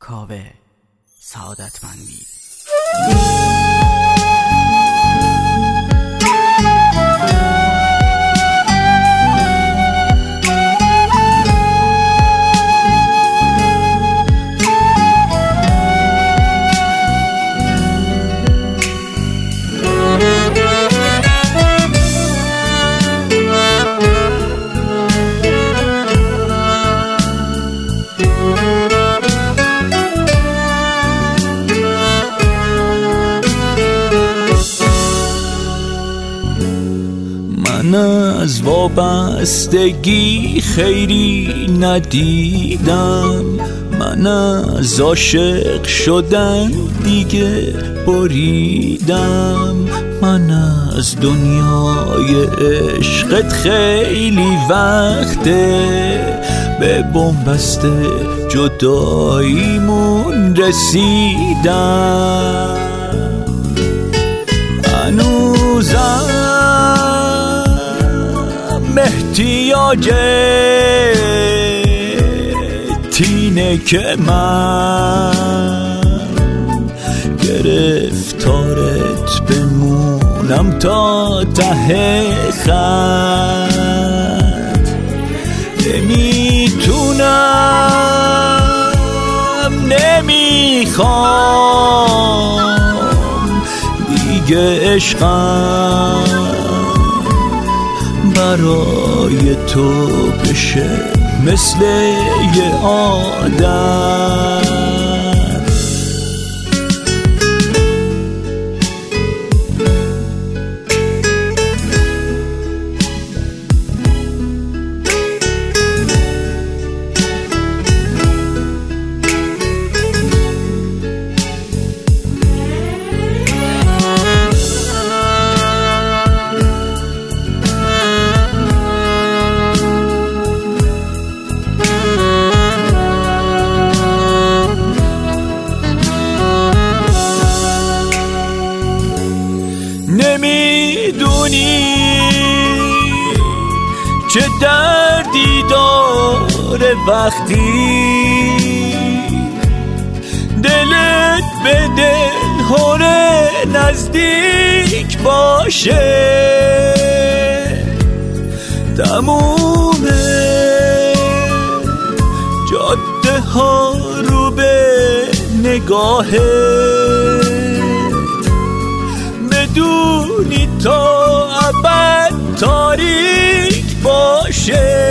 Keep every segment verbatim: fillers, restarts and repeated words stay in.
کاوه سعادتمندی. من از وابستگی خیری ندیدم، من از عاشق شدن دیگه بریدم، من از دنیای عشقت خیلی وقته به بنبست جداییمون رسیدم. هنوزم احتیاج تینه که من گرفتارت بمونم تا ته خط. نمیتونم نمیخوام دیگه عشقم برای تو بشه مثل یه عادت. نمیدونی چه دردی داره وقتی دلت به دل هره نزدیک باشه. تموم جاده ها رو به نگاهه بدونی تا ابد تاریک باشه.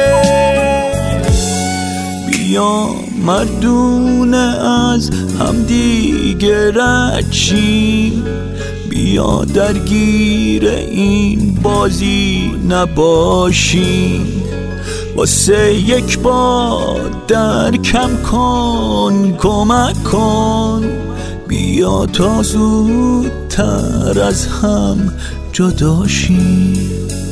بیا مردونه از هم دیگه رد شیم، بیا درگیر این بازی نباشیم. واسه یک بار در کم کن کمک کن، بیا تا زودتر از هم جدا شیم.